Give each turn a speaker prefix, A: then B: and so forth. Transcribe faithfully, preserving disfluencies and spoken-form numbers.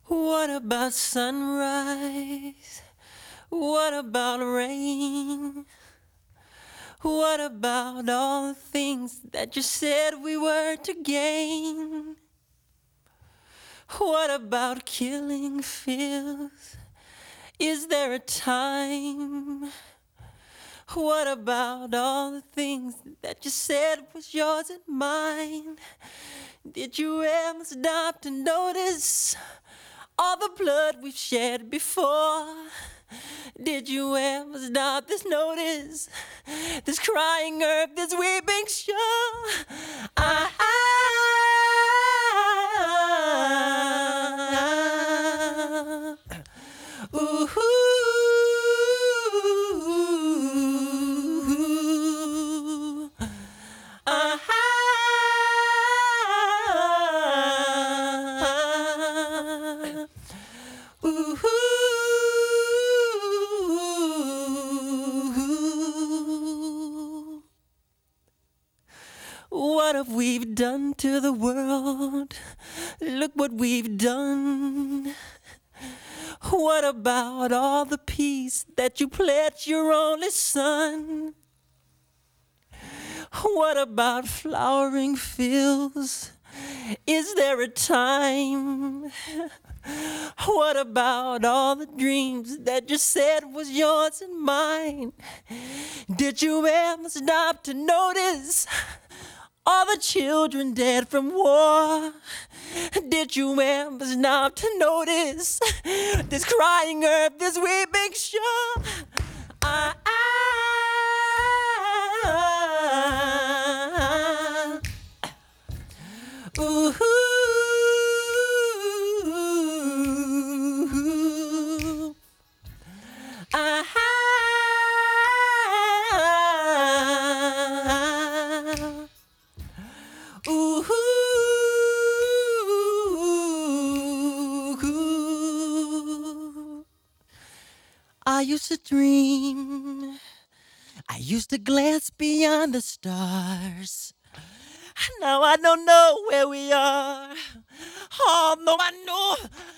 A: What about sunrise? What about rain? What about all the things that you said we were to gain? What about killing feels? Is there a time? What about all the things that you said was yours and mine? Did you ever stop to notice all the blood we've shed before? Did you ever stop this notice, this crying earth, this weeping shore? I, I, ooh, I, ooh. What have we done to the world? Look what we've done. What about all the peace that you pledged your only son? What about flowering fields? Is there a time? What about all the dreams that you said was yours and mine? Did you ever stop to notice all the children dead from war? Did you ever stop to notice this crying earth, this weeping shore? I, I, ooh, I, ooh. I used to dream, I used to glance beyond the stars. Now I don't know where we are. Oh, no, I know